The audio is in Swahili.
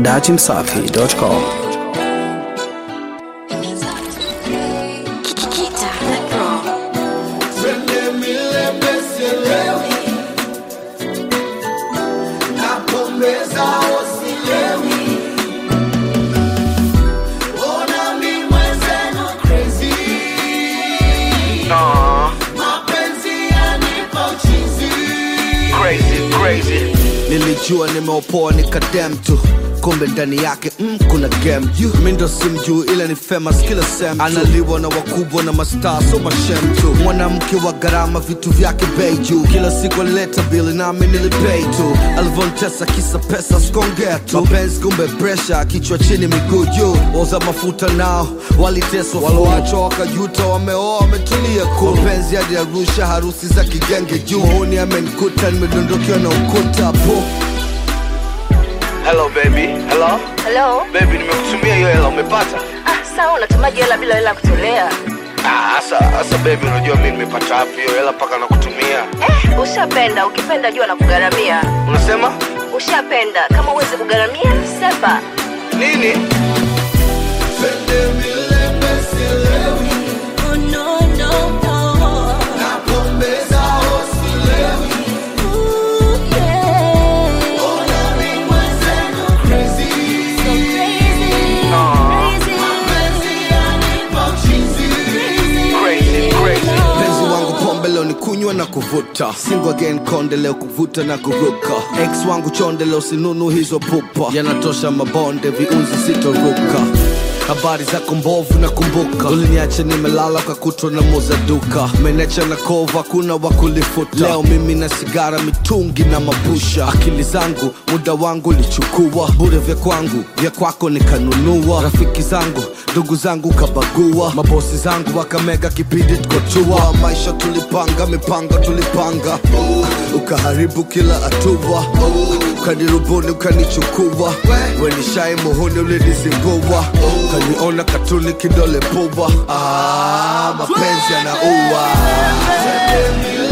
dachimsafi.com. Crazy. Nilijua nimeopoa nikadem tu, kumbe ndani yake kuna game. Mindo simjuu ila ni famous kila sem, analiwa na wakubwa na mastaa so mashem tu. Mwanamke wa gharama vitu vyake bei juu, kila siku alileta bili nami nilipay tu. Alvontesa kisa pesa skongea tu, mapenzi kumbe pressure, kichwa chini miguu juu. Oza mafuta nao waliteswa, waloachwa wakajuta, wameoa wametulia cool. Mapenzi hadi Arusha, harusi za kigenge juu. Huni amenikuta nimedondokiwa na ukuta po. Hello baby, hello? Hello? Baby, nimekutumia hiyo hela, umepata? Sawa, unatumaje hela bila hela kutolea? Asa baby, unajua mimi nimepata wapi hiyo hela paka nakutumia? Ushapenda, ukipenda jua na kugaramia. Unasema? Ushapenda, kama uweze kugaramia, sema. Nini? Oh no, no, no. Napombeza hosilewi. Ooh, yeah. Crazy. So crazy. Crazy. Penzi wangu pombe leo ni kunywa na kuvuta. Single again konde leo kuvuta na kuruka. Ex wangu chonde leo sinunu hizo pupa. Yanatosha mabonde viunzi sitoruka. Habari zako mbovu na kumbuka, uliniacha nimelala kwa kutwa na moza duka. Menecha na kova kuna wakulifuta. Leo mimi na sigara, mitungi na mapusha. Akili zangu, muda wangu lichukua. Bure vya kwangu, vya kwako nikanunua. Rafiki zangu, ndugu zangu kabagua. Mabosi zangu wakamega kipindi tukotua. Maisha tulipanga, mipango tulipanga. Ukaharibu kila hatua. Ukanirubuni ukanichukua. Wenishai muhuni ulinizingua. Kaniona katuni kidole puwa. Mapenzi yanaua.